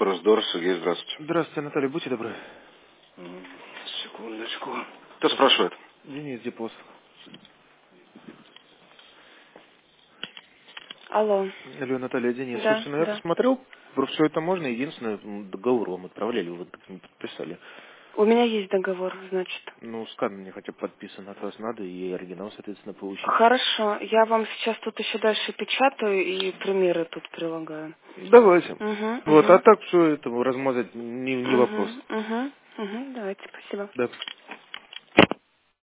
Раздор, Сергей, здравствуйте. Здравствуйте, Наталья, будьте добры. Секундочку. Кто спрашивает? Денис Депост. Алло. Алло, Наталья, Денис. Да, Слушайте, ну я да. посмотрел, про все это можно. Единственное, договор вам отправляли, вы вот так не подписали. У меня есть договор, значит. Ну, скан мне хотя бы подписан от вас надо, и оригинал, соответственно, получить. Хорошо. Я вам сейчас тут еще дальше печатаю и примеры тут прилагаю. Давайте. Угу, Вот, а угу. так все это размазать не вопрос. Угу, угу, угу. Давайте, спасибо. Да.